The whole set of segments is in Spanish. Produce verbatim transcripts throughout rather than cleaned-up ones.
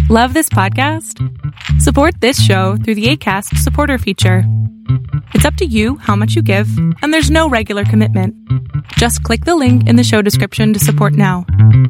Love this podcast? Support this show through the Acast supporter feature. It's up to you how much you give, and there's no regular commitment. Just click the link in the show description to support now.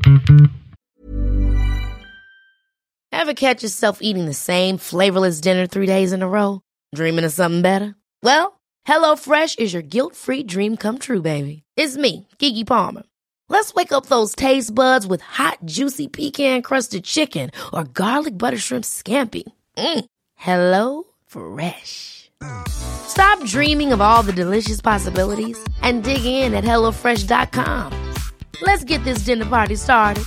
Ever catch yourself eating the same flavorless dinner three days in a row? Dreaming of something better? Well, HelloFresh is your guilt-free dream come true, baby. It's me, Keke Palmer. Let's wake up those taste buds with hot, juicy pecan-crusted chicken or garlic butter shrimp scampi. Mm. Hello Fresh. Stop dreaming of all the delicious possibilities and dig in at hello fresh dot com. Let's get this dinner party started.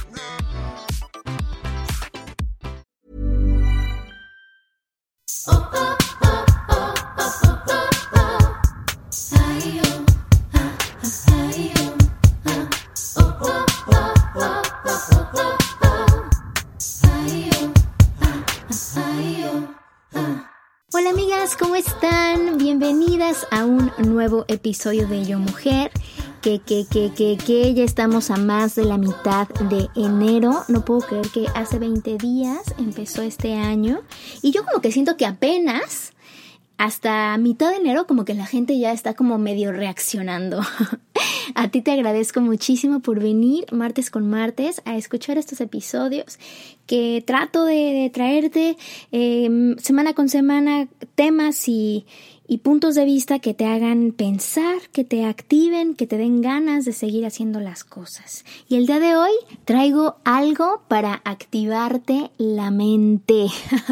Hola amigas, ¿cómo están? Bienvenidas a un nuevo episodio de Yo Mujer. Que, que, que, que, que ya estamos a más de la mitad de enero. No puedo creer que hace veinte días empezó este año. Y yo como que siento que apenas hasta mitad de enero como que la gente ya está como medio reaccionando. A ti te agradezco muchísimo por venir martes con martes a escuchar estos episodios que trato de, de traerte eh, semana con semana temas y, y puntos de vista que te hagan pensar, que te activen, que te den ganas de seguir haciendo las cosas. Y el día de hoy traigo algo para activarte la mente.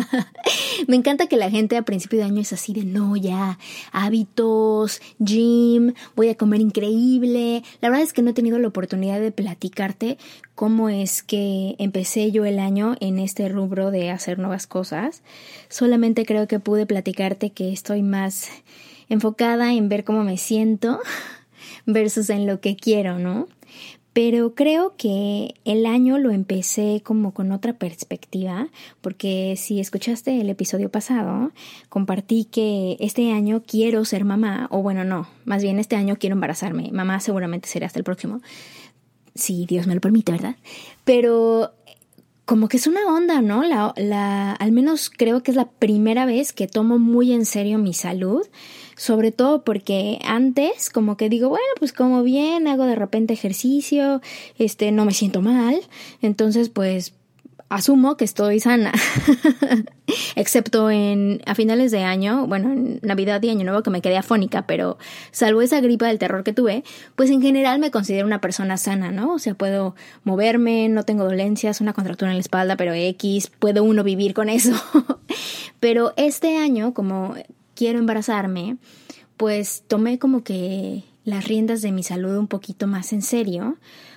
Me encanta que la gente a principio de año es así de no, ya, hábitos, gym, voy a comer increíble. La verdad es que no he tenido la oportunidad de platicarte cómo es que empecé yo el año en este rubro de hacer nuevas cosas. Solamente creo que pude platicarte que estoy más enfocada en ver cómo me siento versus en lo que quiero, ¿no? Pero creo que el año lo empecé como con otra perspectiva, porque si escuchaste el episodio pasado, compartí que este año quiero ser mamá, o bueno, no, más bien este año quiero embarazarme. Mamá seguramente será hasta el próximo, si Dios me lo permite, ¿verdad? Pero como que es una onda, ¿no? La, la, al menos creo que es la primera vez que tomo muy en serio mi salud, sobre todo porque antes como que digo, bueno, pues como bien, hago de repente ejercicio, este, no me siento mal, entonces pues asumo que estoy sana, excepto en a finales de año, bueno, en Navidad y Año Nuevo que me quedé afónica, pero salvo esa gripa del terror que tuve, pues en general me considero una persona sana, ¿no? O sea, puedo moverme, no tengo dolencias, una contractura en la espalda, pero X, puedo uno vivir con eso. Pero este año, como quiero embarazarme, pues tomé como que las riendas de mi salud un poquito más en serio,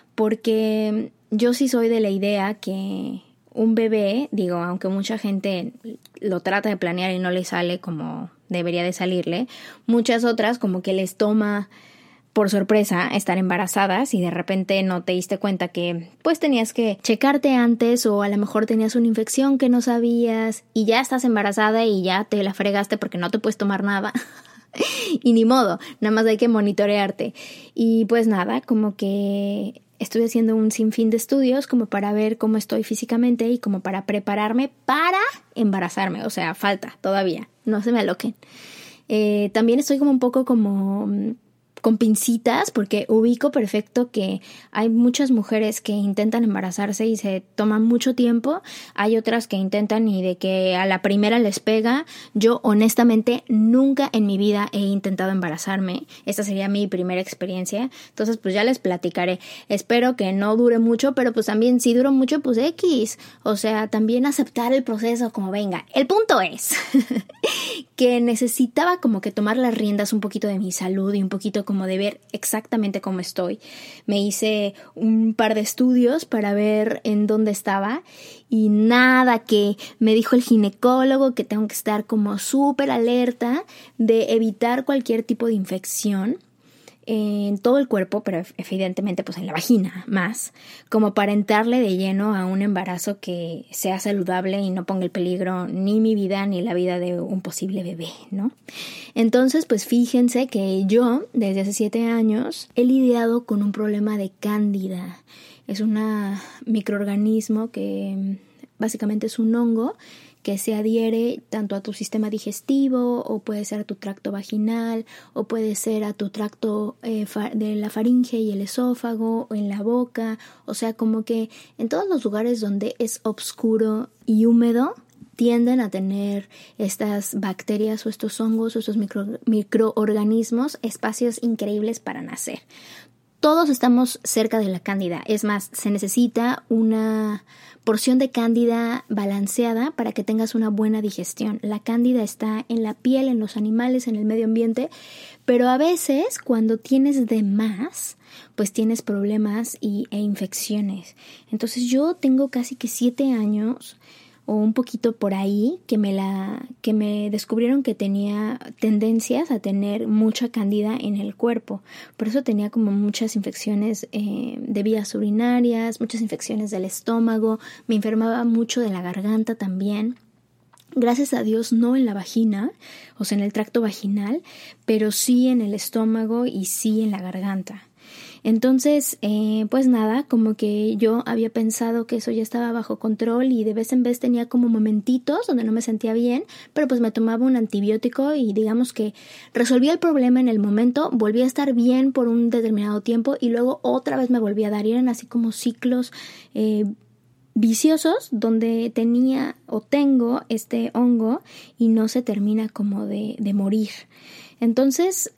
porque yo sí soy de la idea que un bebé, digo, aunque mucha gente lo trata de planear y no le sale como debería de salirle, muchas otras como que les toma por sorpresa estar embarazadas y de repente no te diste cuenta que pues tenías que checarte antes o a lo mejor tenías una infección que no sabías y ya estás embarazada y ya te la fregaste porque no te puedes tomar nada. Y ni modo, nada más hay que monitorearte. Y pues nada, como que estoy haciendo un sinfín de estudios como para ver cómo estoy físicamente y como para prepararme para embarazarme. O sea, falta todavía, no se me aloquen. Eh, también estoy como un poco como con pincitas porque ubico perfecto que hay muchas mujeres que intentan embarazarse y se toman mucho tiempo. Hay otras que intentan y de que a la primera les pega. Yo honestamente nunca en mi vida he intentado embarazarme. Esta sería mi primera experiencia. Entonces pues ya les platicaré. Espero que no dure mucho, pero pues también si duro mucho pues X. O sea, también aceptar el proceso como venga. El punto es que necesitaba como que tomar las riendas un poquito de mi salud y un poquito como de ver exactamente cómo estoy. Me hice un par de estudios para ver en dónde estaba y nada, que me dijo el ginecólogo que tengo que estar como súper alerta de evitar cualquier tipo de infección en todo el cuerpo, pero evidentemente pues en la vagina más, como para entrarle de lleno a un embarazo que sea saludable y no ponga en peligro ni mi vida ni la vida de un posible bebé, ¿no? Entonces pues fíjense que yo desde hace siete años he lidiado con un problema de cándida. Es un microorganismo que básicamente es un hongo que se adhiere tanto a tu sistema digestivo, o puede ser a tu tracto vaginal, o puede ser a tu tracto eh, de la faringe y el esófago, o en la boca. O sea, como que en todos los lugares donde es oscuro y húmedo, tienden a tener estas bacterias o estos hongos o estos micro, microorganismos espacios increíbles para nacer. Todos estamos cerca de la cándida. Es más, se necesita una porción de cándida balanceada para que tengas una buena digestión. La cándida está en la piel, en los animales, en el medio ambiente, pero a veces cuando tienes de más, pues tienes problemas y, e infecciones. Entonces yo tengo casi que siete años o un poquito por ahí, que me la que me descubrieron que tenía tendencias a tener mucha cándida en el cuerpo. Por eso tenía como muchas infecciones eh, de vías urinarias, muchas infecciones del estómago, me enfermaba mucho de la garganta también. Gracias a Dios no en la vagina, o sea en el tracto vaginal, pero sí en el estómago y sí en la garganta. Entonces, eh, pues nada, como que yo había pensado que eso ya estaba bajo control y de vez en vez tenía como momentitos donde no me sentía bien, pero pues me tomaba un antibiótico y digamos que resolvía el problema en el momento, volvía a estar bien por un determinado tiempo y luego otra vez me volvía a dar. Y eran así como ciclos eh, viciosos donde tenía o tengo este hongo y no se termina como de, de morir. Entonces,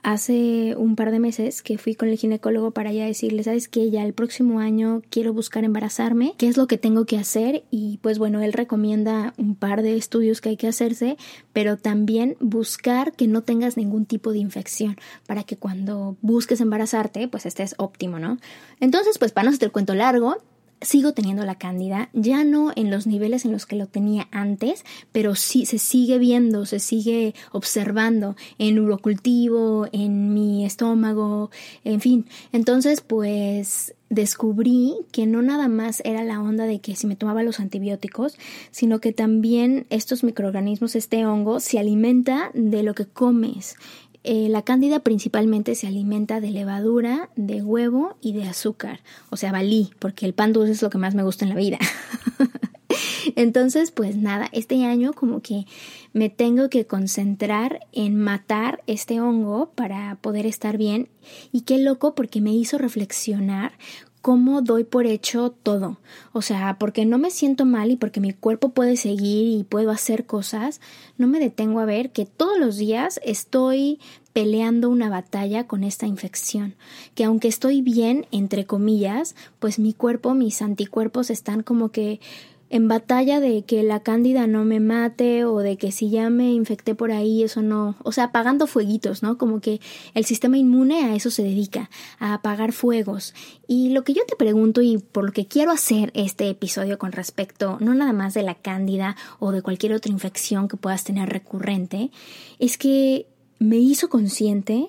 hace un par de meses que fui con el ginecólogo para ya decirle, ¿sabes qué? Ya el próximo año quiero buscar embarazarme, ¿qué es lo que tengo que hacer? Y pues bueno, él recomienda un par de estudios que hay que hacerse, pero también buscar que no tengas ningún tipo de infección para que cuando busques embarazarte, pues estés óptimo, ¿no? Entonces, pues para no hacerte el cuento largo, sigo teniendo la cándida, ya no en los niveles en los que lo tenía antes, pero sí se sigue viendo, se sigue observando en urocultivo, en mi estómago, en fin. Entonces, pues descubrí que no nada más era la onda de que si me tomaba los antibióticos, sino que también estos microorganismos, este hongo, se alimenta de lo que comes. Eh, la cándida principalmente se alimenta de levadura, de huevo y de azúcar, o sea, balí, porque el pan dulce es lo que más me gusta en la vida. Entonces, pues nada, este año como que me tengo que concentrar en matar este hongo para poder estar bien. Y qué loco, porque me hizo reflexionar cómo doy por hecho todo. O sea, porque no me siento mal y porque mi cuerpo puede seguir y puedo hacer cosas, no me detengo a ver que todos los días estoy peleando una batalla con esta infección. Que aunque estoy bien, entre comillas, pues mi cuerpo, mis anticuerpos están como que en batalla de que la cándida no me mate o de que si ya me infecté por ahí, eso no, o sea, apagando fueguitos, ¿no? Como que el sistema inmune a eso se dedica, a apagar fuegos. Y lo que yo te pregunto y por lo que quiero hacer este episodio con respecto, no nada más de la cándida o de cualquier otra infección que puedas tener recurrente, es que me hizo consciente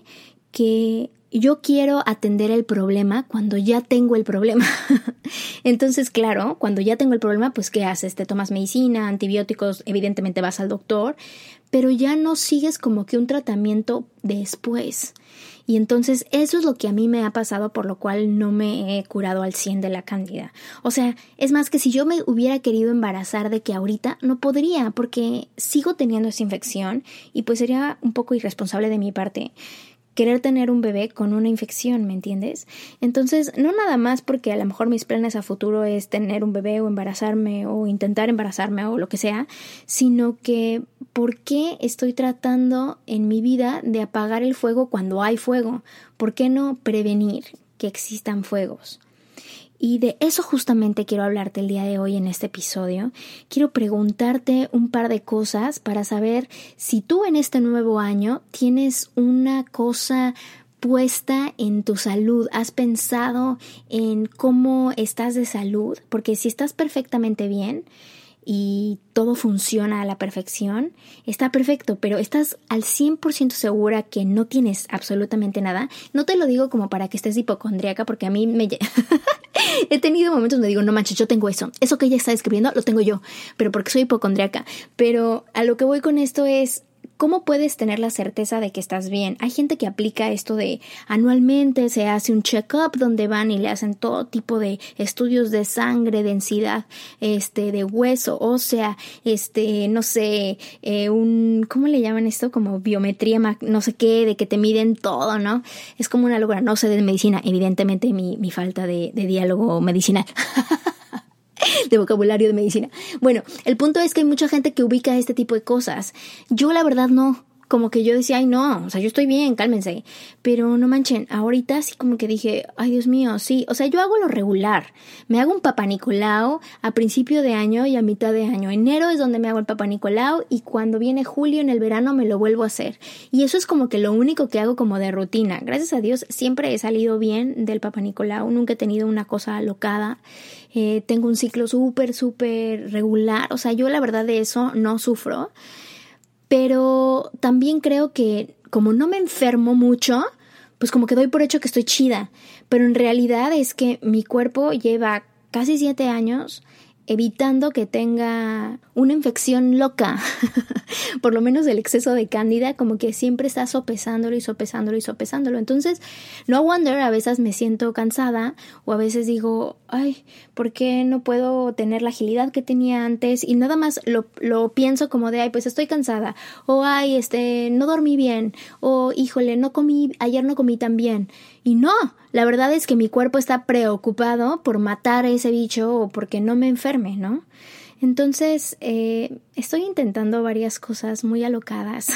que yo quiero atender el problema cuando ya tengo el problema. Entonces, claro, cuando ya tengo el problema, pues ¿qué haces? Te tomas medicina, antibióticos, evidentemente vas al doctor, pero ya no sigues como que un tratamiento después. Y entonces eso es lo que a mí me ha pasado, por lo cual no me he curado al cien de la cándida. O sea, es más que si yo me hubiera querido embarazar de que ahorita no podría, porque sigo teniendo esa infección y pues sería un poco irresponsable de mi parte querer tener un bebé con una infección, ¿me entiendes? Entonces, no nada más porque a lo mejor mis planes a futuro es tener un bebé o embarazarme o intentar embarazarme o lo que sea, sino que ¿por qué estoy tratando en mi vida de apagar el fuego cuando hay fuego? ¿Por qué no prevenir que existan fuegos? Y de eso justamente quiero hablarte el día de hoy en este episodio. Quiero preguntarte un par de cosas para saber si tú en este nuevo año tienes una cosa puesta en tu salud. ¿Has pensado en cómo estás de salud? Porque si estás perfectamente bien y todo funciona a la perfección, está perfecto, pero estás al cien por ciento segura que no tienes absolutamente nada. No te lo digo como para que estés hipocondríaca, porque a mí me... he tenido momentos donde digo, no manches, yo tengo eso. Eso que ella está describiendo, lo tengo yo, pero porque soy hipocondríaca. Pero a lo que voy con esto es, ¿cómo puedes tener la certeza de que estás bien? Hay gente que aplica esto de anualmente se hace un check-up donde van y le hacen todo tipo de estudios de sangre, densidad, este, de hueso, ósea, este, no sé, eh, un, ¿cómo le llaman esto? Como biometría, no sé qué, de que te miden todo, ¿no? Es como una locura. No sé de medicina, evidentemente mi, mi falta de, de diálogo medicinal. de vocabulario de medicina. Bueno, el punto es que hay mucha gente que ubica este tipo de cosas. Yo la verdad no, como que yo decía, ay no, o sea, yo estoy bien, cálmense. Pero no manchen, ahorita sí como que dije, ay Dios mío, sí, o sea, yo hago lo regular. Me hago un Papá Nicolau a principio de año y a mitad de año. Enero es donde me hago el Papá Nicolau y cuando viene julio en el verano me lo vuelvo a hacer. Y eso es como que lo único que hago como de rutina. Gracias a Dios siempre he salido bien del Papá Nicolau, nunca he tenido una cosa alocada. Eh, tengo un ciclo súper, súper regular. O sea, yo la verdad de eso no sufro. Pero también creo que como no me enfermo mucho, pues como que doy por hecho que estoy chida. Pero en realidad es que mi cuerpo lleva casi siete años evitando que tenga una infección loca. Por lo menos el exceso de cándida, como que siempre está sopesándolo y sopesándolo y sopesándolo. Entonces, no wonder, a veces me siento cansada o a veces digo, ay, ¿por qué no puedo tener la agilidad que tenía antes? Y nada más lo, lo pienso como de, ay, pues estoy cansada. O, ay, este, no dormí bien. O, híjole, no comí, ayer no comí tan bien. Y no, la verdad es que mi cuerpo está preocupado por matar a ese bicho o porque no me enferme, ¿no? Entonces, eh, estoy intentando varias cosas muy alocadas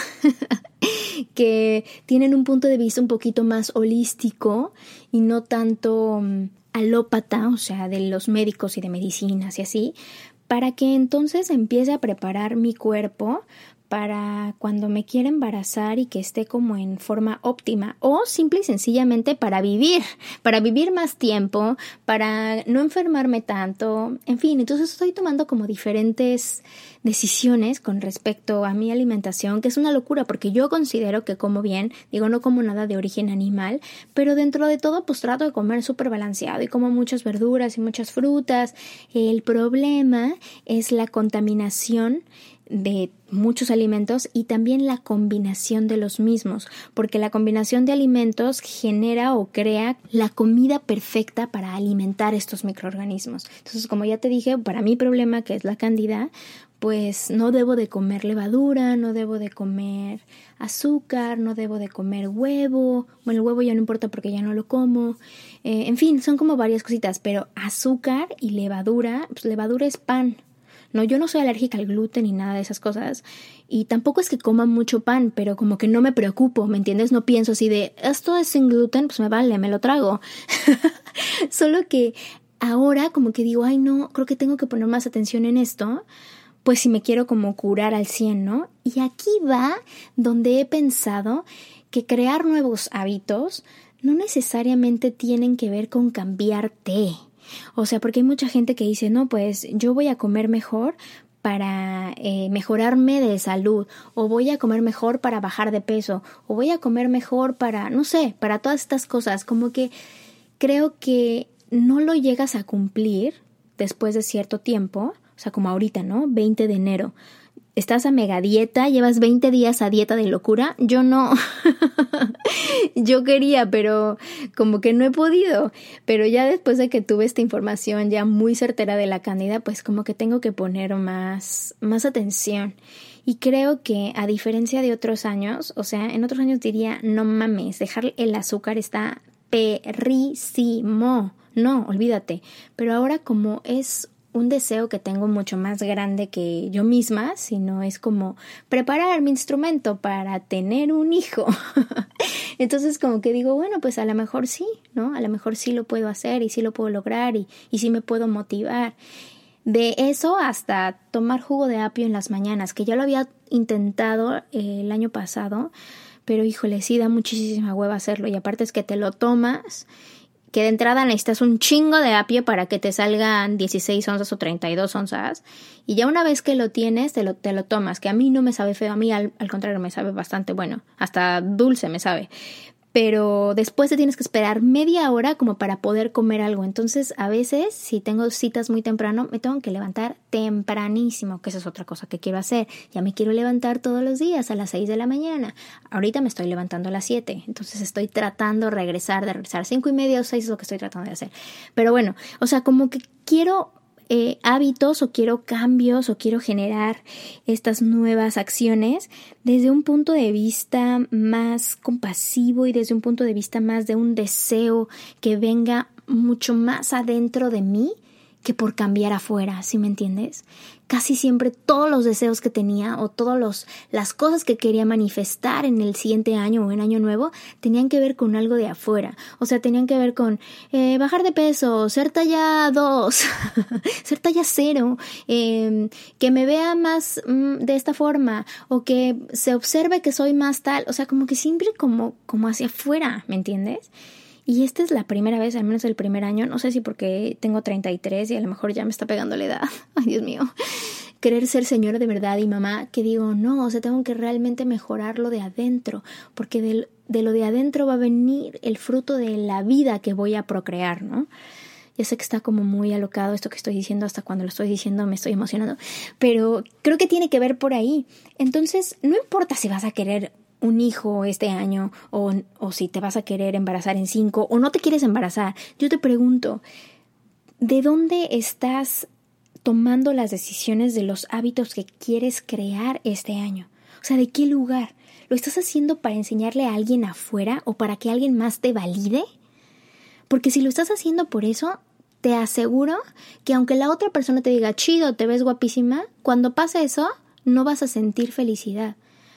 que tienen un punto de vista un poquito más holístico y no tanto um, alópata, o sea, de los médicos y de medicinas y así, para que entonces empiece a preparar mi cuerpo para cuando me quiera embarazar y que esté como en forma óptima, o simple y sencillamente para vivir, para vivir más tiempo, para no enfermarme tanto, en fin. Entonces estoy tomando como diferentes decisiones con respecto a mi alimentación, que es una locura porque yo considero que como bien, digo, no como nada de origen animal, pero dentro de todo pues trato de comer súper balanceado y como muchas verduras y muchas frutas. El problema es la contaminación de muchos alimentos y también la combinación de los mismos, porque la combinación de alimentos genera o crea la comida perfecta para alimentar estos microorganismos. Entonces, como ya te dije, para mi problema, que es la cándida, pues no debo de comer levadura, no debo de comer azúcar, no debo de comer huevo. Bueno, el huevo ya no importa porque ya no lo como. Eh, en fin, son como varias cositas, pero azúcar y levadura, pues levadura es pan. No, yo no soy alérgica al gluten ni nada de esas cosas y tampoco es que coma mucho pan, pero como que no me preocupo, ¿me entiendes? No pienso así de, esto es sin gluten, pues me vale, me lo trago. Solo que ahora como que digo, ay no, creo que tengo que poner más atención en esto, pues si me quiero como curar al cien, ¿no? Y aquí va donde he pensado que crear nuevos hábitos no necesariamente tienen que ver con cambiarte. O sea, porque hay mucha gente que dice, no, pues yo voy a comer mejor para eh, mejorarme de salud, o voy a comer mejor para bajar de peso, o voy a comer mejor para, no sé, para todas estas cosas. Como que creo que no lo llegas a cumplir después de cierto tiempo, o sea, como ahorita, ¿no? veinte de enero. ¿Estás a mega dieta? ¿Llevas veinte días a dieta de locura? Yo no. Yo quería, pero como que no he podido. Pero ya después de que tuve esta información ya muy certera de la cándida, pues como que tengo que poner más, más atención. Y creo que a diferencia de otros años, o sea, en otros años diría, no mames, dejar el azúcar está perrísimo. No, olvídate. Pero ahora como es un deseo que tengo mucho más grande que yo misma, sino es como preparar mi instrumento para tener un hijo. Entonces como que digo, bueno, pues a lo mejor sí, ¿no? A lo mejor sí lo puedo hacer y sí lo puedo lograr y, y sí me puedo motivar. De eso hasta tomar jugo de apio en las mañanas, que ya lo había intentado eh, el año pasado, pero híjole, sí da muchísima hueva hacerlo y aparte es que te lo tomas, que de entrada necesitas un chingo de apio para que te salgan dieciséis onzas o treinta y dos onzas. Y ya una vez que lo tienes, te lo, te lo tomas. Que a mí no me sabe feo, a mí al, al contrario me sabe bastante bueno. Hasta dulce me sabe. pero después te tienes que esperar media hora como para poder comer algo. Entonces, a veces, si tengo citas muy temprano, me tengo que levantar tempranísimo, que esa es otra cosa que quiero hacer. Ya me quiero levantar todos los días a las seis de la mañana. Ahorita me estoy levantando a las siete, entonces estoy tratando de regresar, de regresar. Cinco y media o seis es lo que estoy tratando de hacer. Pero bueno, o sea, como que quiero... Eh, hábitos o quiero cambios o quiero generar estas nuevas acciones desde un punto de vista más compasivo y desde un punto de vista más de un deseo que venga mucho más adentro de mí que por cambiar afuera, ¿sí me entiendes? Casi siempre todos los deseos que tenía o todas las cosas que quería manifestar en el siguiente año o en año nuevo tenían que ver con algo de afuera. O sea, tenían que ver con eh, bajar de peso, ser talla dos, ser talla cero, eh, que me vea más mm, de esta forma o que se observe que soy más tal. O sea, como que siempre como, como hacia afuera, ¿me entiendes? Y esta es la primera vez, al menos el primer año, no sé si porque tengo treinta y tres y a lo mejor ya me está pegando la edad, ay Dios mío, querer ser señora de verdad y mamá, que digo, no, o sea, tengo que realmente mejorar lo de adentro, porque de, de lo de adentro va a venir el fruto de la vida que voy a procrear, ¿no? Ya sé que está como muy alocado esto que estoy diciendo, hasta cuando lo estoy diciendo me estoy emocionando, pero creo que tiene que ver por ahí. Entonces, no importa si vas a querer un hijo este año o, o si te vas a querer embarazar en cinco o no te quieres embarazar. Yo te pregunto, ¿de dónde estás tomando las decisiones de los hábitos que quieres crear este año? O sea, ¿de qué lugar? ¿Lo estás haciendo para enseñarle a alguien afuera o para que alguien más te valide? Porque si lo estás haciendo por eso, te aseguro que aunque la otra persona te diga, chido, te ves guapísima, cuando pasa eso, no vas a sentir felicidad.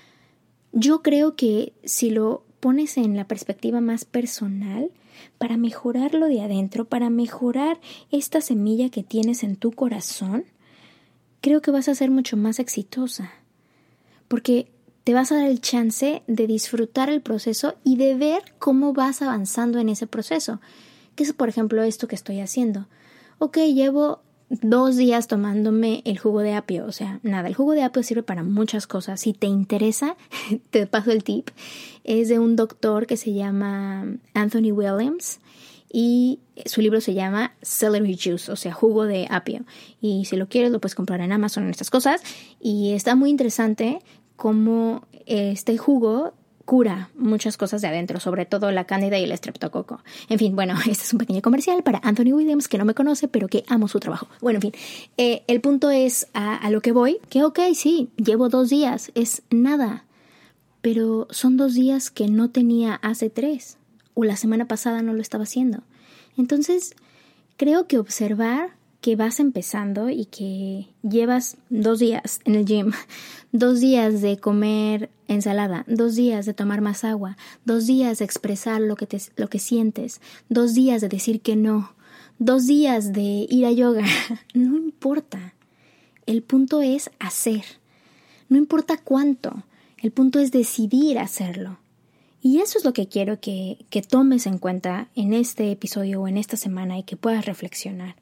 Yo creo que si lo pones en la perspectiva más personal, para mejorar lo de adentro, para mejorar esta semilla que tienes en tu corazón, creo que vas a ser mucho más exitosa. Porque te vas a dar el chance de disfrutar el proceso y de ver cómo vas avanzando en ese proceso. Que es, por ejemplo, esto que estoy haciendo. Ok, llevo dos días tomándome el jugo de apio. O sea, nada, el jugo de apio sirve para muchas cosas. Si te interesa, te paso el tip. Es de un doctor que se llama Anthony Williams y su libro se llama Celery Juice, o sea, jugo de apio. Y si lo quieres, lo puedes comprar en Amazon, en estas cosas. Y está muy interesante cómo este jugo cura muchas cosas de adentro, sobre todo la cándida y el estreptococo. En fin, bueno, este es un pequeño comercial para Anthony Williams, que no me conoce, pero que amo su trabajo. Bueno, en fin, eh, el punto es a, a lo que voy, que ok, sí, llevo dos días, es nada, pero son dos días que no tenía hace tres, o la semana pasada no lo estaba haciendo. Entonces, creo que observar que vas empezando y que llevas dos días en el gym, dos días de comer ensalada, dos días de tomar más agua, dos días de expresar lo que, te, lo que sientes, dos días de decir que no, dos días de ir a yoga, no importa. El punto es hacer. No importa cuánto, el punto es decidir hacerlo. Y eso es lo que quiero que, que tomes en cuenta en este episodio o en esta semana y que puedas reflexionar.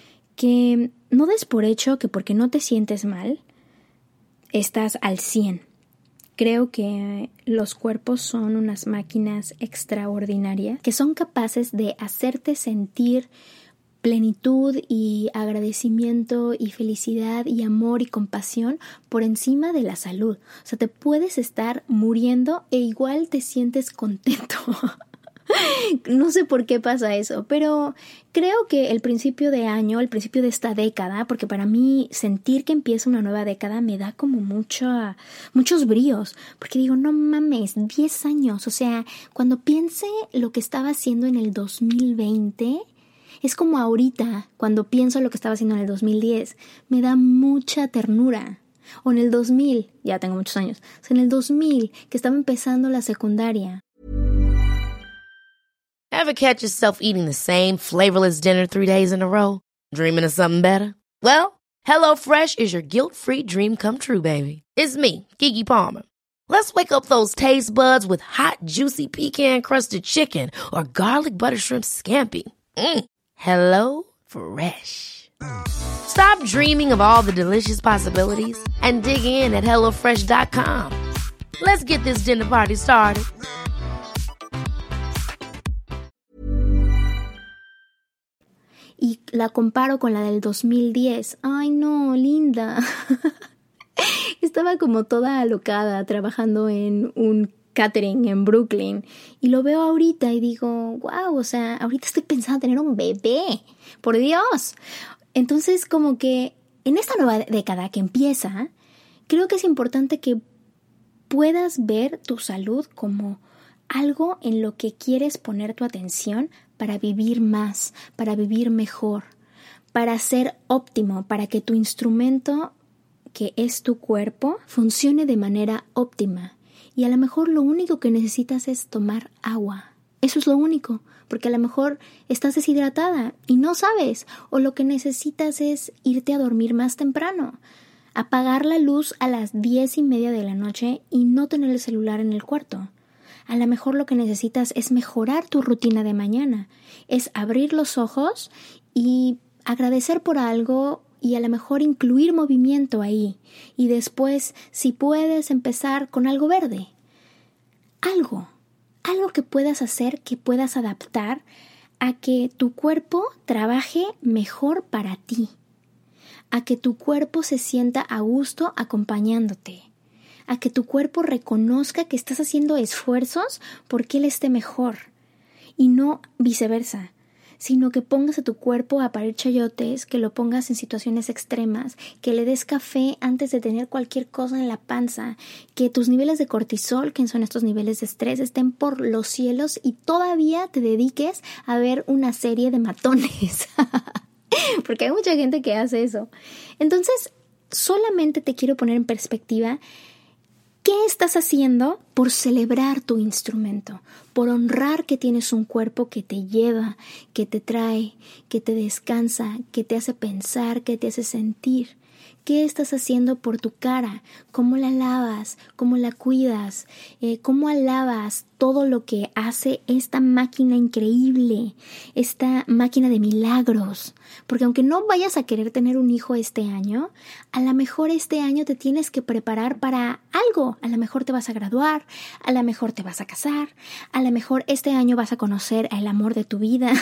Que no des por hecho que porque no te sientes mal, estás al cien. Creo que los cuerpos son unas máquinas extraordinarias que son capaces de hacerte sentir plenitud y agradecimiento y felicidad y amor y compasión por encima de la salud. O sea, te puedes estar muriendo e igual te sientes contento. No sé por qué pasa eso, pero creo que el principio de año, el principio de esta década, porque para mí sentir que empieza una nueva década me da como mucho, muchos bríos, porque digo, no mames, diez años, o sea, cuando piense lo que estaba haciendo en el dos mil veinte, es como ahorita, cuando pienso lo que estaba haciendo en el dos mil diez, me da mucha ternura. O en el dos mil, ya tengo muchos años, o sea, en el dos mil, que estaba empezando la secundaria. Ever catch yourself eating the same flavorless dinner three days in a row? Dreaming of something better? Well, HelloFresh is your guilt-free dream come true, baby. It's me, Keke Palmer. Let's wake up those taste buds with hot, juicy pecan-crusted chicken or garlic butter shrimp scampi. Mm. Hello Fresh. Stop dreaming of all the delicious possibilities and dig in at hello fresh dot com. Let's get this dinner party started. la comparo con la del dos mil diez. Ay, no, linda. Estaba como toda alocada trabajando en un catering en Brooklyn y lo veo ahorita y digo, wow, o sea, ahorita estoy pensando en tener un bebé. Por Dios. Entonces, como que en esta nueva década que empieza, creo que es importante que puedas ver tu salud como algo en lo que quieres poner tu atención para vivir más, para vivir mejor, para ser óptimo, para que tu instrumento, que es tu cuerpo, funcione de manera óptima. Y a lo mejor lo único que necesitas es tomar agua. Eso es lo único, porque a lo mejor estás deshidratada y no sabes, o lo que necesitas es irte a dormir más temprano, apagar la luz a las diez y media de la noche y no tener el celular en el cuarto. A lo mejor lo que necesitas es mejorar tu rutina de mañana, es abrir los ojos y agradecer por algo y a lo mejor incluir movimiento ahí. Y después, si puedes, empezar con algo verde. Algo, algo que puedas hacer, que puedas adaptar a que tu cuerpo trabaje mejor para ti. A que tu cuerpo se sienta a gusto acompañándote. A que tu cuerpo reconozca que estás haciendo esfuerzos porque él esté mejor. Y no viceversa, sino que pongas a tu cuerpo a parir chayotes, que lo pongas en situaciones extremas, que le des café antes de tener cualquier cosa en la panza, que tus niveles de cortisol, que son estos niveles de estrés, estén por los cielos y todavía te dediques a ver una serie de matones. Porque hay mucha gente que hace eso. Entonces, solamente te quiero poner en perspectiva ¿qué estás haciendo por celebrar tu instrumento? Por honrar que tienes un cuerpo que te lleva, que te trae, que te descansa, que te hace pensar, que te hace sentir. ¿Qué estás haciendo por tu cara? ¿Cómo la lavas? ¿Cómo la cuidas? Eh, ¿Cómo alabas todo lo que hace esta máquina increíble? Esta máquina de milagros. Porque aunque no vayas a querer tener un hijo este año, a lo mejor este año te tienes que preparar para algo. A lo mejor te vas a graduar, a lo mejor te vas a casar, a lo mejor este año vas a conocer al amor de tu vida.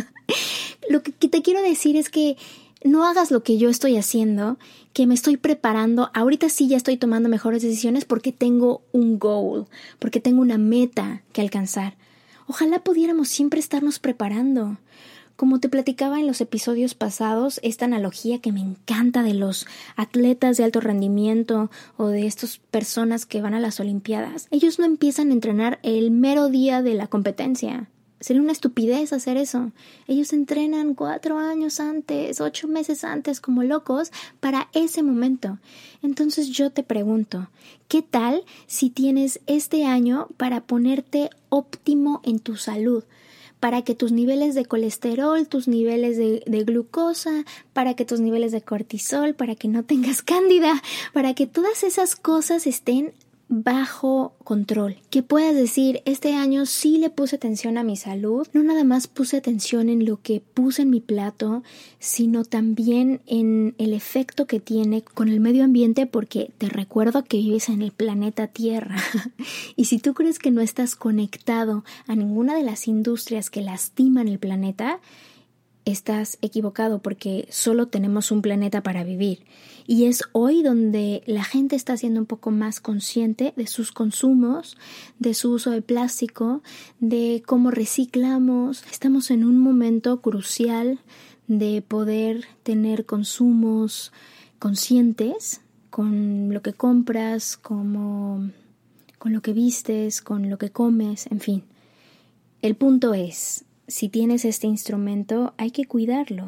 Lo que te quiero decir es que no hagas lo que yo estoy haciendo, que me estoy preparando. Ahorita sí ya estoy tomando mejores decisiones porque tengo un goal, porque tengo una meta que alcanzar. Ojalá pudiéramos siempre estarnos preparando. Como te platicaba en los episodios pasados, esta analogía que me encanta de los atletas de alto rendimiento o de estas personas que van a las Olimpiadas, ellos no empiezan a entrenar el mero día de la competencia. Sería una estupidez hacer eso. Ellos entrenan cuatro años antes, ocho meses antes como locos para ese momento. Entonces yo te pregunto, ¿qué tal si tienes este año para ponerte óptimo en tu salud? Para que tus niveles de colesterol, tus niveles de, de glucosa, para que tus niveles de cortisol, para que no tengas cándida, para que todas esas cosas estén bajo control, que puedas decir, este año sí le puse atención a mi salud, no nada más puse atención en lo que puse en mi plato, sino también en el efecto que tiene con el medio ambiente, porque te recuerdo que vives en el planeta Tierra y si tú crees que no estás conectado a ninguna de las industrias que lastiman el planeta, estás equivocado porque solo tenemos un planeta para vivir y es hoy donde la gente está siendo un poco más consciente de sus consumos, de su uso de plástico, de cómo reciclamos. Estamos en un momento crucial de poder tener consumos conscientes con lo que compras, como, con lo que vistes, con lo que comes, en fin. El punto es, si tienes este instrumento, hay que cuidarlo.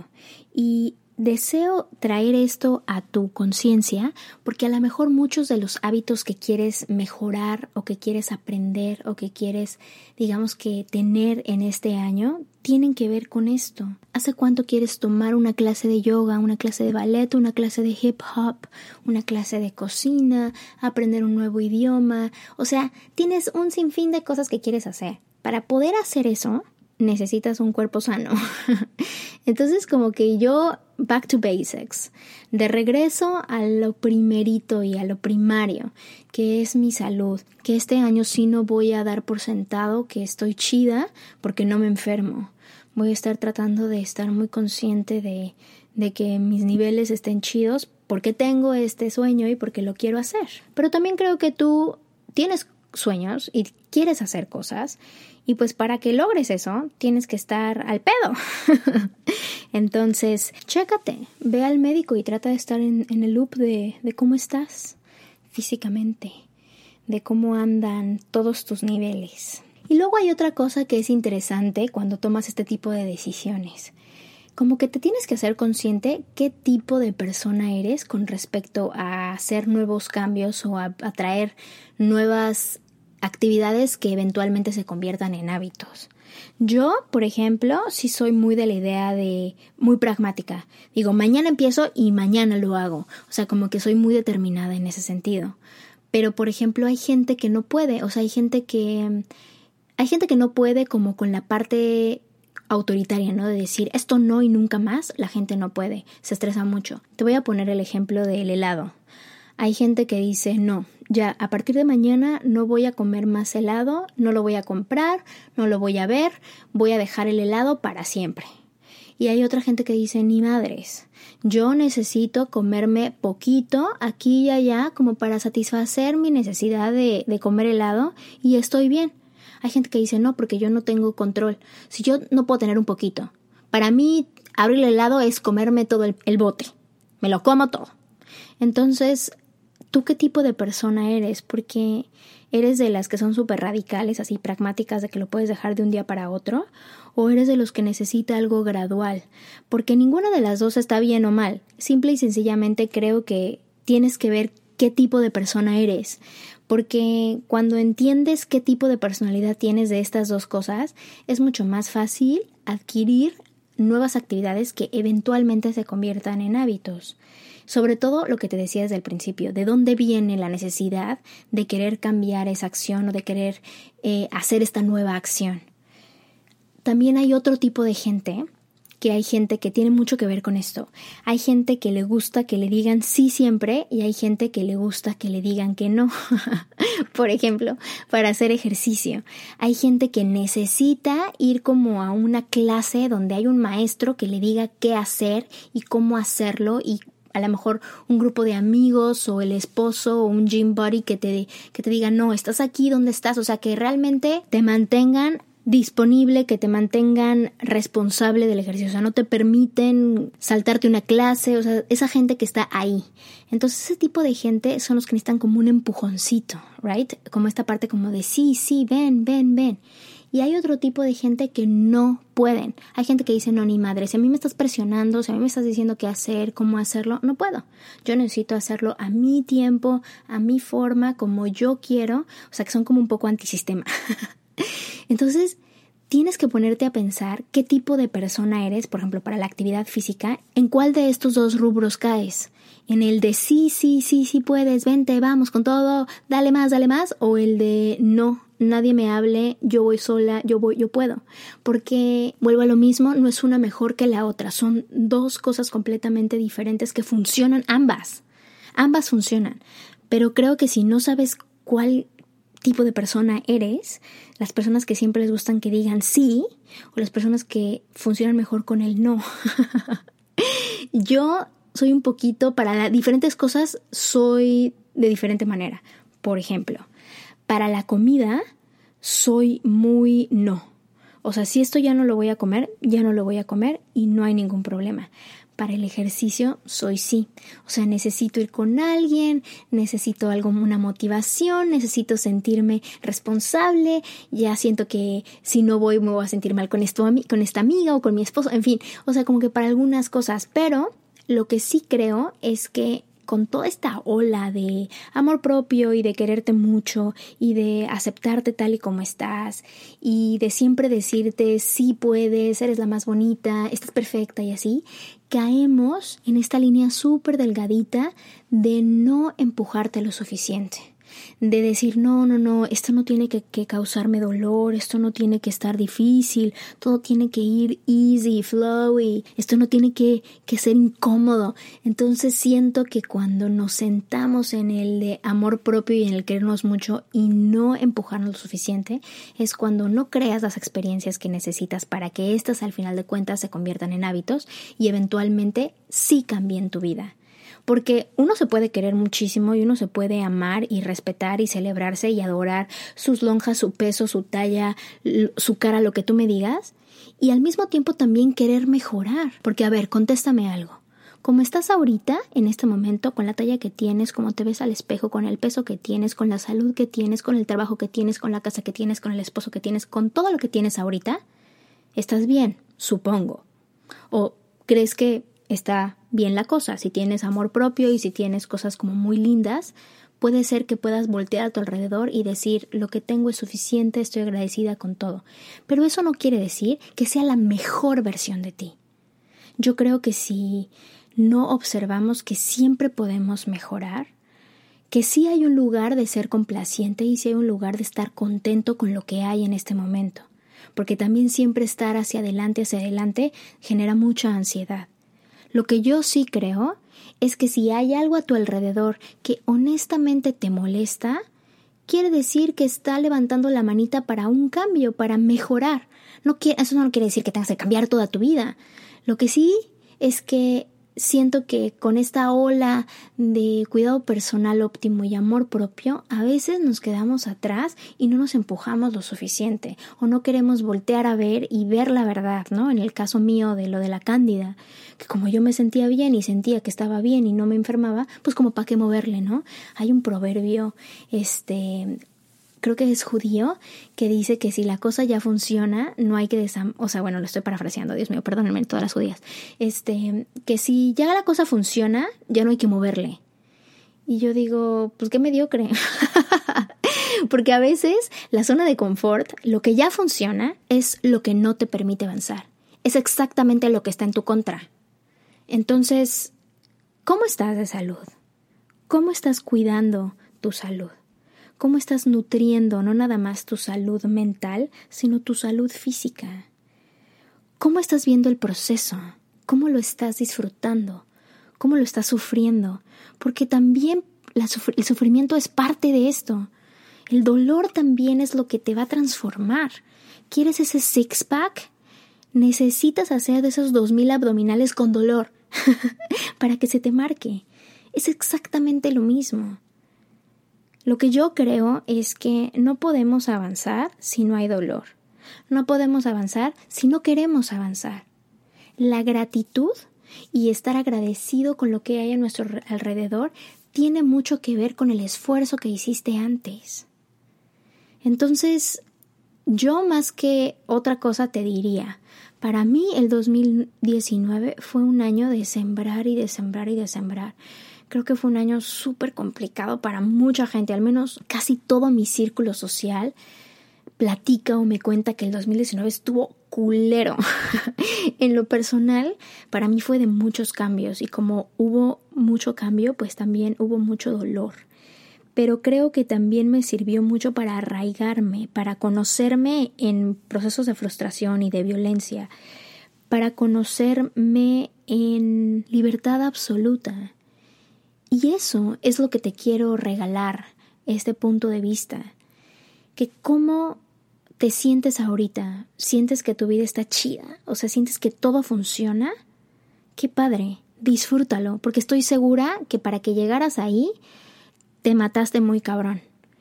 Y deseo traer esto a tu conciencia porque a lo mejor muchos de los hábitos que quieres mejorar o que quieres aprender o que quieres, digamos que tener en este año, tienen que ver con esto. ¿Hace cuánto quieres tomar una clase de yoga, una clase de ballet, una clase de hip hop, una clase de cocina, aprender un nuevo idioma? O sea, tienes un sinfín de cosas que quieres hacer. Para poder hacer eso, necesitas un cuerpo sano. Entonces como que yo back to basics, de regreso a lo primerito y a lo primario, que es mi salud, que este año sí no voy a dar por sentado que estoy chida porque no me enfermo. voy a estar tratando de estar muy consciente de, de que mis niveles estén chidos porque tengo este sueño y porque lo quiero hacer. Pero también creo que tú tienes sueños y quieres hacer cosas y pues para que logres eso tienes que estar al pedo. Entonces, chécate, ve al médico y trata de estar en, en el loop de, de cómo estás físicamente, de cómo andan todos tus niveles. Y luego hay otra cosa que es interesante cuando tomas este tipo de decisiones. Como que te tienes que hacer consciente qué tipo de persona eres con respecto a hacer nuevos cambios o a, a traer nuevas actividades que eventualmente se conviertan en hábitos. Yo, por ejemplo, sí soy muy de la idea de muy pragmática. Digo, mañana empiezo y mañana lo hago. O sea, como que soy muy determinada en ese sentido. Pero, por ejemplo, hay gente que no puede. O sea, hay gente que hay gente que no puede como con la parte autoritaria, ¿no? De decir esto no y nunca más. La gente no puede. Se estresa mucho. Te voy a poner el ejemplo del helado. Hay gente que dice, no, ya a partir de mañana no voy a comer más helado, no lo voy a comprar, no lo voy a ver, voy a dejar el helado para siempre. Y hay otra gente que dice, ni madres, yo necesito comerme poquito aquí y allá como para satisfacer mi necesidad de, de comer helado y estoy bien. Hay gente que dice, no, porque yo no tengo control. Si yo no puedo tener un poquito. Para mí, abrir el helado es comerme todo el, el bote. Me lo como todo. Entonces, ¿tú qué tipo de persona eres? Porque eres de las que son súper radicales, así pragmáticas, de que lo puedes dejar de un día para otro, o eres de los que necesita algo gradual, porque ninguna de las dos está bien o mal. Simple y sencillamente creo que tienes que ver qué tipo de persona eres, porque cuando entiendes qué tipo de personalidad tienes de estas dos cosas, es mucho más fácil adquirir nuevas actividades que eventualmente se conviertan en hábitos. Sobre todo lo que te decía desde el principio, de dónde viene la necesidad de querer cambiar esa acción o de querer eh, hacer esta nueva acción. También hay otro tipo de gente, que hay gente que tiene mucho que ver con esto. Hay gente que le gusta que le digan sí siempre y hay gente que le gusta que le digan que no. Por ejemplo, para hacer ejercicio. Hay gente que necesita ir como a una clase donde hay un maestro que le diga qué hacer y cómo hacerlo y a lo mejor un grupo de amigos o el esposo o un gym buddy que te, que te diga, no, estás aquí donde estás. O sea, que realmente te mantengan disponible, que te mantengan responsable del ejercicio. O sea, no te permiten saltarte una clase. O sea, esa gente que está ahí. Entonces, ese tipo de gente son los que necesitan como un empujoncito, right? Como esta parte como de sí, sí, ven, ven, ven. Y hay otro tipo de gente que no pueden. Hay gente que dice, no, ni madre, si a mí me estás presionando, si a mí me estás diciendo qué hacer, cómo hacerlo, no puedo. Yo necesito hacerlo a mi tiempo, a mi forma, como yo quiero. O sea, que son como un poco antisistema. Entonces, tienes que ponerte a pensar qué tipo de persona eres, por ejemplo, para la actividad física, en cuál de estos dos rubros caes. En el de sí, sí, sí, sí puedes, vente, vamos con todo, dale más, dale más, o el de no, nadie me hable, yo voy sola, yo voy, yo puedo. Porque, vuelvo a lo mismo, no es una mejor que la otra, son dos cosas completamente diferentes que funcionan ambas. Ambas funcionan, pero creo que si no sabes cuál tipo de persona eres, las personas que siempre les gustan que digan sí, o las personas que funcionan mejor con el no. Yo soy un poquito, para diferentes cosas, soy de diferente manera. Por ejemplo, para la comida, soy muy no. O sea, si esto ya no lo voy a comer, ya no lo voy a comer y no hay ningún problema. Para el ejercicio, soy sí. O sea, necesito ir con alguien, necesito algo, una motivación, necesito sentirme responsable. Ya siento que si no voy me voy a sentir mal con, esto, con esta amiga o con mi esposo. En fin, o sea, como que para algunas cosas. Pero lo que sí creo es que con toda esta ola de amor propio y de quererte mucho y de aceptarte tal y como estás y de siempre decirte sí puedes, eres la más bonita, estás perfecta y así, caemos en esta línea súper delgadita de no empujarte lo suficiente. de decir, no, no, no, esto no tiene que, que causarme dolor, esto no tiene que estar difícil, todo tiene que ir easy, flowy, esto no tiene que, que ser incómodo. Entonces siento que cuando nos sentamos en el de amor propio y en el querernos mucho y no empujarnos lo suficiente, es cuando no creas las experiencias que necesitas para que éstas al final de cuentas se conviertan en hábitos y eventualmente sí cambien tu vida. Porque uno se puede querer muchísimo y uno se puede amar y respetar y celebrarse y adorar sus lonjas, su peso, su talla, su cara, lo que tú me digas, y al mismo tiempo también querer mejorar. Porque, a ver, contéstame algo. Como estás ahorita, en este momento, con la talla que tienes, como te ves al espejo, con el peso que tienes, con la salud que tienes, con el trabajo que tienes, con la casa que tienes, con el esposo que tienes, con todo lo que tienes ahorita, ¿estás bien? Supongo. ¿O crees que está bien la cosa? Si tienes amor propio y si tienes cosas como muy lindas, puede ser que puedas voltear a tu alrededor y decir, lo que tengo es suficiente, estoy agradecida con todo. Pero eso no quiere decir que sea la mejor versión de ti. Yo creo que si no observamos que siempre podemos mejorar, que sí hay un lugar de ser complaciente y sí hay un lugar de estar contento con lo que hay en este momento, porque también siempre estar hacia adelante, hacia adelante genera mucha ansiedad. Lo que yo sí creo es que si hay algo a tu alrededor que honestamente te molesta, quiere decir que está levantando la manita para un cambio, para mejorar. No quiere, eso no quiere decir que tengas que cambiar toda tu vida. Lo que sí es que siento que con esta ola de cuidado personal óptimo y amor propio, a veces nos quedamos atrás y no nos empujamos lo suficiente, o no queremos voltear a ver y ver la verdad, ¿no? En el caso mío de lo de la cándida, que como yo me sentía bien y sentía que estaba bien y no me enfermaba, pues como para qué moverle, ¿no? Hay un proverbio, este... creo que es judío, que dice que si la cosa ya funciona, no hay que desam... O sea, bueno, lo estoy parafraseando, Dios mío, perdónenme todas las judías. Este, que si ya la cosa funciona, ya no hay que moverle. Y yo digo, pues qué mediocre. Porque a veces la zona de confort, lo que ya funciona, es lo que no te permite avanzar. Es exactamente lo que está en tu contra. Entonces, ¿cómo estás de salud? ¿Cómo estás cuidando tu salud? ¿Cómo estás nutriendo no nada más tu salud mental, sino tu salud física? ¿Cómo estás viendo el proceso? ¿Cómo lo estás disfrutando? ¿Cómo lo estás sufriendo? Porque también la sufr- el sufrimiento es parte de esto. El dolor también es lo que te va a transformar. ¿Quieres ese six-pack? Necesitas hacer de esos dos mil abdominales con dolor para que se te marque. Es exactamente lo mismo. Lo que yo creo es que no podemos avanzar si no hay dolor. No podemos avanzar si no queremos avanzar. La gratitud y estar agradecido con lo que hay a nuestro alrededor tiene mucho que ver con el esfuerzo que hiciste antes. Entonces, yo más que otra cosa te diría, para mí el dos mil diecinueve fue un año de sembrar y de sembrar y de sembrar. Creo que fue un año súper complicado para mucha gente, al menos casi todo mi círculo social platica o me cuenta que el dos mil diecinueve estuvo culero. En lo personal, para mí fue de muchos cambios y como hubo mucho cambio, pues también hubo mucho dolor. Pero creo que también me sirvió mucho para arraigarme, para conocerme en procesos de frustración y de violencia, para conocerme en libertad absoluta. Y eso es lo que te quiero regalar, este punto de vista. Que cómo te sientes ahorita, sientes que tu vida está chida, o sea, sientes que todo funciona. Qué padre, disfrútalo, porque estoy segura que para que llegaras ahí, te mataste muy cabrón.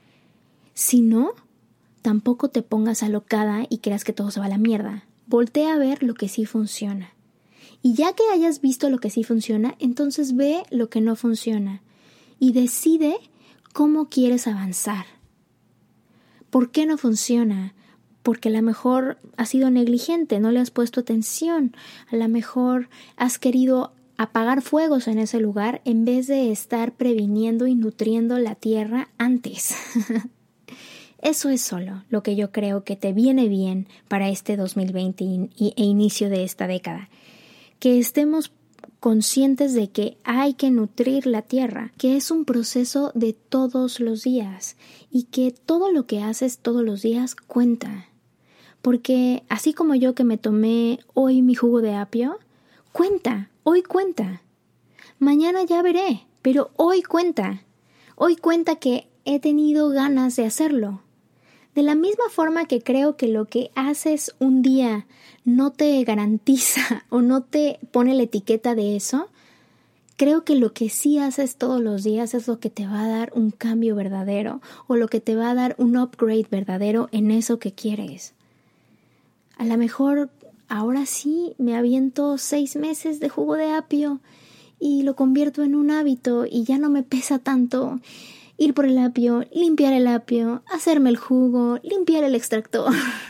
Si no, tampoco te pongas alocada y creas que todo se va a la mierda. Voltea a ver lo que sí funciona. Y ya que hayas visto lo que sí funciona, entonces ve lo que no funciona y decide cómo quieres avanzar. ¿Por qué no funciona? Porque a lo mejor has sido negligente, no le has puesto atención, a lo mejor has querido apagar fuegos en ese lugar en vez de estar previniendo y nutriendo la tierra antes. Eso es solo lo que yo creo que te viene bien para este dos mil veinte e inicio de esta década. Que estemos conscientes de que hay que nutrir la tierra, que es un proceso de todos los días y que todo lo que haces todos los días cuenta. Porque así como yo que me tomé hoy mi jugo de apio, cuenta, hoy cuenta. Mañana ya veré, pero hoy cuenta. Hoy cuenta que he tenido ganas de hacerlo. De la misma forma que creo que lo que haces un día no te garantiza o no te pone la etiqueta de eso, creo que lo que sí haces todos los días es lo que te va a dar un cambio verdadero o lo que te va a dar un upgrade verdadero en eso que quieres. A lo mejor ahora sí me aviento seis meses de jugo de apio y lo convierto en un hábito y ya no me pesa tanto ir por el apio, limpiar el apio, hacerme el jugo, limpiar el extractor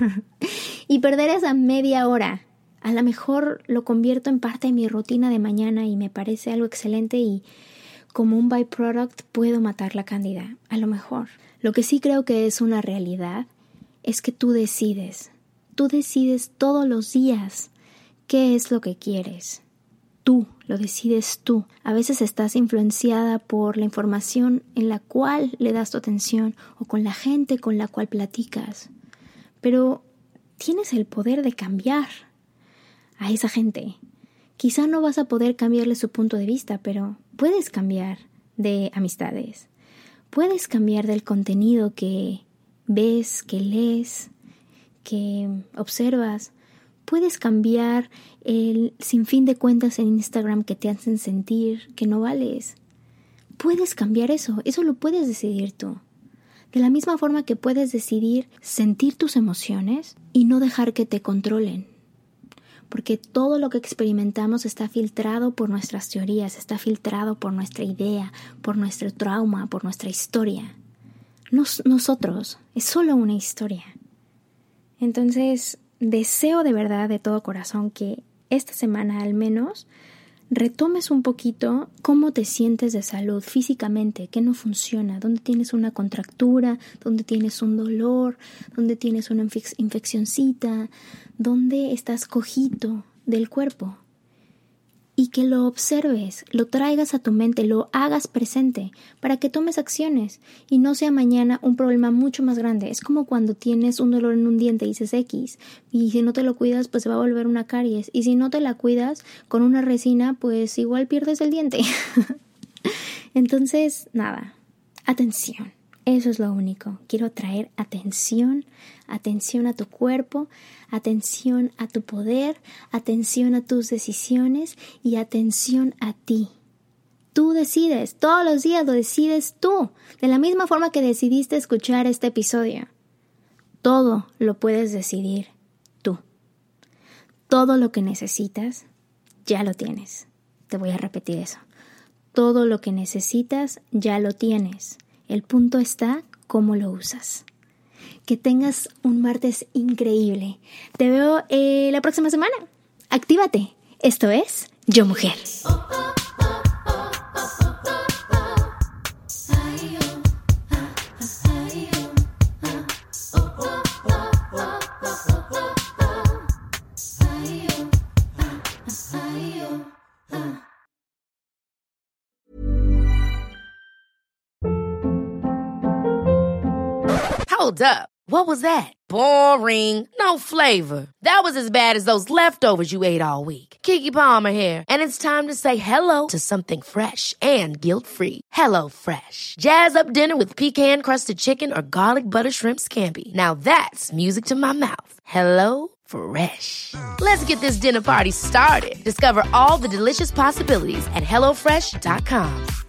y perder esa media hora. A lo mejor lo convierto en parte de mi rutina de mañana y me parece algo excelente y como un byproduct puedo matar la cándida. A lo mejor. Lo que sí creo que es una realidad es que tú decides. Tú decides todos los días qué es lo que quieres. Tú, lo decides tú. A veces estás influenciada por la información en la cual le das tu atención o con la gente con la cual platicas. Pero tienes el poder de cambiar a esa gente. Quizá no vas a poder cambiarle su punto de vista, pero puedes cambiar de amistades. Puedes cambiar del contenido que ves, que lees, que observas. Puedes cambiar el sinfín de cuentas en Instagram que te hacen sentir que no vales. Puedes cambiar eso, eso lo puedes decidir tú. De la misma forma que puedes decidir sentir tus emociones y no dejar que te controlen. Porque todo lo que experimentamos está filtrado por nuestras teorías, está filtrado por nuestra idea, por nuestro trauma, por nuestra historia. Nos, nosotros, es solo una historia. Entonces, deseo de verdad, de todo corazón, que esta semana al menos retomes un poquito cómo te sientes de salud físicamente, qué no funciona, dónde tienes una contractura, dónde tienes un dolor, dónde tienes una infec- infeccioncita, dónde estás cojito del cuerpo. Y que lo observes, lo traigas a tu mente, lo hagas presente para que tomes acciones y no sea mañana un problema mucho más grande. Es como cuando tienes un dolor en un diente y dices X y si no te lo cuidas pues se va a volver una caries y si no te la cuidas con una resina pues igual pierdes el diente. Entonces, nada, atención. Eso es lo único. Quiero traer atención, atención a tu cuerpo, atención a tu poder, atención a tus decisiones y atención a ti. Tú decides, todos los días lo decides tú, de la misma forma que decidiste escuchar este episodio. Todo lo puedes decidir tú. Todo lo que necesitas, ya lo tienes. Te voy a repetir eso. Todo lo que necesitas, ya lo tienes. El punto está cómo lo usas. Que tengas un martes increíble. Te veo eh, la próxima semana. Actívate. Esto es Yo Mujer. Hold up. What was that? Boring. No flavor. That was as bad as those leftovers you ate all week. Keke Palmer here, and it's time to say hello to something fresh and guilt-free. Hello Fresh. Jazz up dinner with pecan-crusted chicken or garlic butter shrimp scampi. Now that's music to my mouth. Hello Fresh. Let's get this dinner party started. Discover all the delicious possibilities at hello fresh dot com.